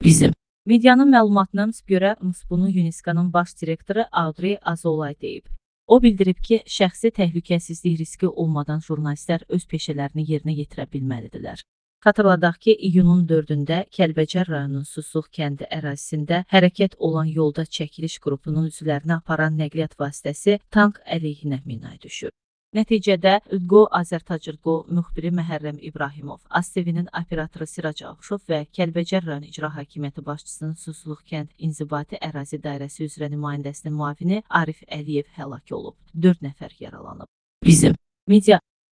Bizim medianın məlumatına görə MSBU-nun UNESCO-nun baş direktoru Audrey Azoulay deyib. O bildirib ki, şəxsi təhlükəsizlik riski olmadan jurnalistlər öz peşələrini yerinə yetirə bilməlidirlər. Xatırladaq ki, iyunun 4-də Kəlbəcər rayonunun Susluq kəndi ərazisində hərəkət olan yolda çəkiliş qrupunun üzvlərini aparan nəqliyyat vasitəsi tank əleyhinə minaya düşüb. Nəticədə Go Azərtacır.go müxbiri Məhərrəm İbrahimov, ASTV-nin operatoru Sirac Ağuşov və Kəlbəcər rayon İcra Hakimiyyəti başçısının Susluq kənd İnzibati Ərazi Dairəsi üzrə nümayəndəsinin müavini Arif Əliyev həlak olub. 4 nəfər yaralanıb. Bizim media